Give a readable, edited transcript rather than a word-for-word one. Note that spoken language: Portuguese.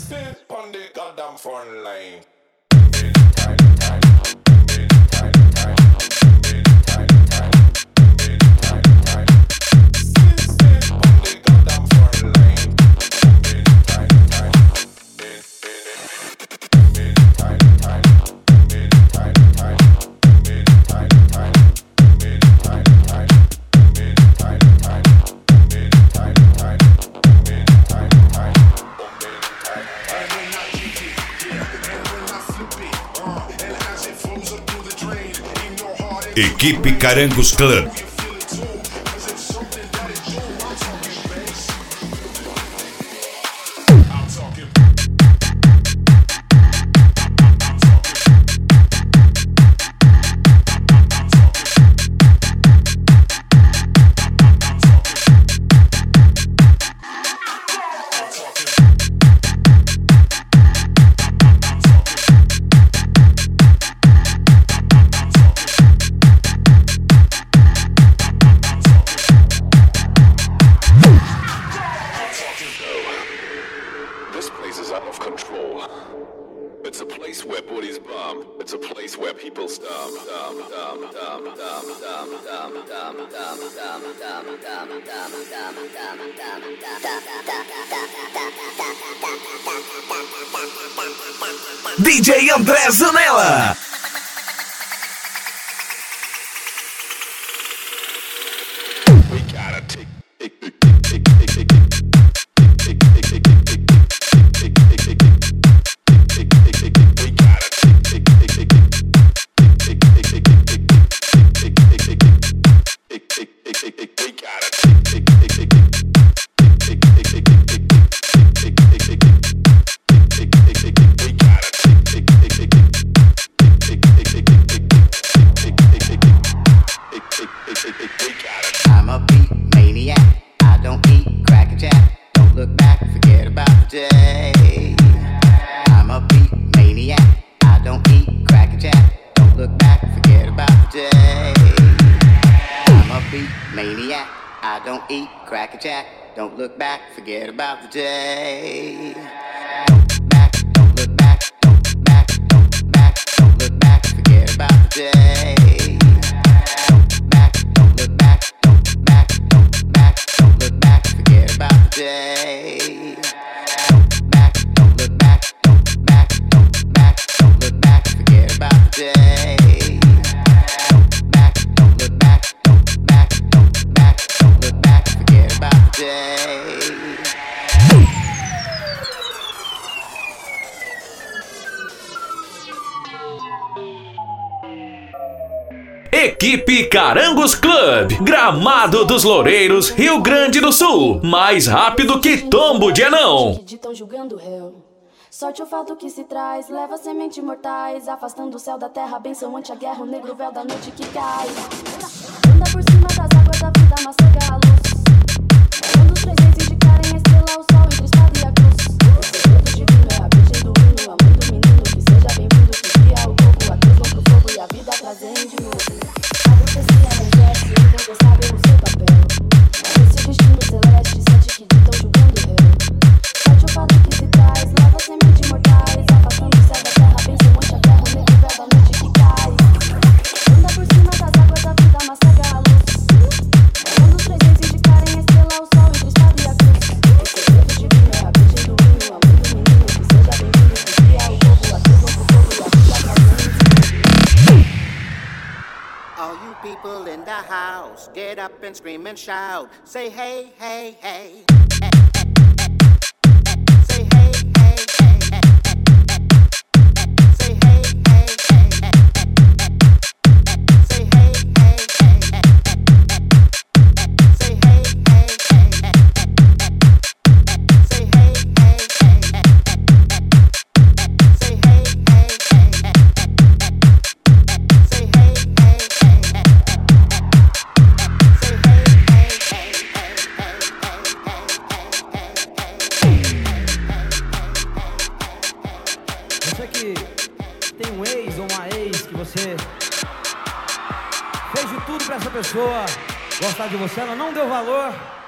Sit on the goddamn front line. Equipe Carangos Club. It's a place where bodies bomb. It's a place where people stomp. DJ André Zanella. We gotta take. I'm a beat maniac. I don't eat crack and jack. Don't look back, forget about the day. I'm a beat maniac. I don't eat crack and jack. Don't look back, forget about the day. I'm a beat maniac. I don't eat crack and jack. Don't look back, forget about the day. Don't look back, don't look back, don't look back, don't look back, forget about the day. Day. Don't back, don't look back, don't look back, don't look back, don't look back, forget about the day. Don't back, don't look back, don't look back, don't look back, don't look back, forget about the day. Equipe Carangos Club, Gramado dos Loureiros, Rio Grande do Sul. Mais rápido que tombo de anão. Tão julgando o réu. Sorte o fato que se traz, leva sementes mortais, afastando o céu da terra, benção ante a guerra, o negro véu da noite que cai. Anda por cima das águas da vida, massacra a luz. Quando os três reis indicarem a estrela, o sol entre a espada e a cruz. O segredo divino é a virgem do hino, a mãe do menino, que seja bem-vindo, que cria o povo, a Deus vão pro fogo e a vida trazem de novo. A profecia não exerce, incontestável o seu papel. Esse destino celeste, sente que ditam julgando o réu. Sorte o fato que se traz, leva sementes mortais, afastando o céu da terra, benção ante a terra, o negro véu da noite que cai. Anda por cima das águas da vida, massacra a luz. Quando os três reis indicarem a estrela, o sol entre a espada e a cruz. O segredo divino é a virgem do hino, a mãe do menino, que seja bem-vindo, que cria o povo, a Deus vão pro fogo e a vida trazendo. All you people in the house, get up and scream and shout. Say hey, hey, hey. Say hey, hey, hey. Say hey, hey, hey. Say hey, hey, hey. Say hey, hey, hey. Say hey, hey, hey. Say hey, hey, hey. Say hey, Você que tem um ex ou uma ex que você fez de tudo pra essa pessoa gostar de você, ela não deu valor.